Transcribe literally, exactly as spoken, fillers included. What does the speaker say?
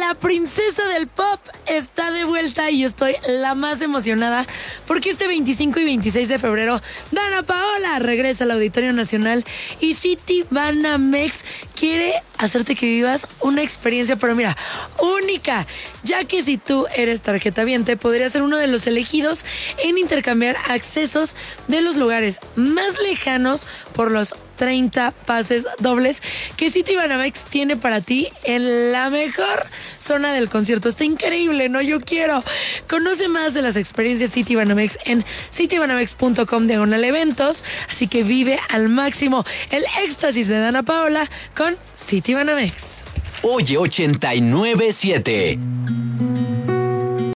la princesa del pop está de vuelta y yo estoy la más emocionada porque este veinticinco y veintiséis de febrero Dana Paola regresa al Auditorio Nacional y Citibanamex quiere hacerte que vivas una experiencia, pero mira, única, ya que si tú eres tarjetaviente podrías ser uno de los elegidos en intercambiar accesos de los lugares más lejanos por los treinta pases dobles que Citibanamex tiene para ti en la mejor zona del concierto. Está increíble, ¿no? Yo quiero. Conoce más de las experiencias Citibanamex en citibanamex punto com diagonal eventos, así que vive al máximo el éxtasis de Dana Paola con Citibanamex. Oye ochenta y nueve siete.